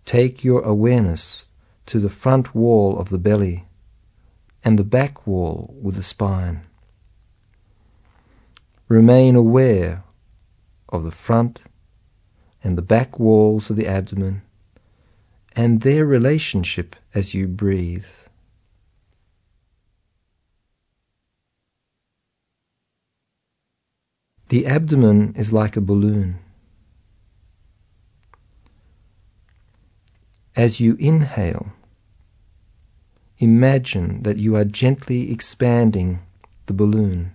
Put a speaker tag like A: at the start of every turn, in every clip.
A: Take your awareness to the front wall of the belly and the back wall with the spine. Remain aware of the front and the back walls of the abdomen and their relationship as you breathe. The abdomen is like a balloon. As you inhale, imagine that you are gently expanding the balloon.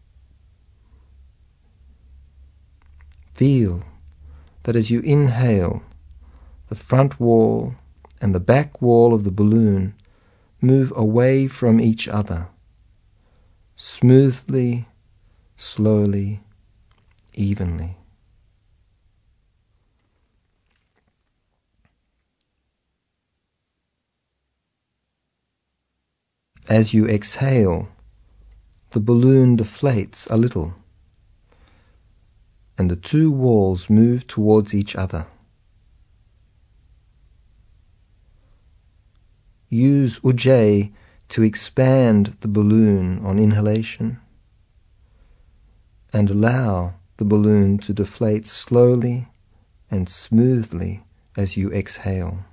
A: Feel that as you inhale, the front wall and the back wall of the balloon move away from each other, smoothly, slowly, evenly. As you exhale, the balloon deflates a little, and the two walls move towards each other. Use Ujjayi to expand the balloon on inhalation, and allow the balloon to deflate slowly and smoothly as you exhale.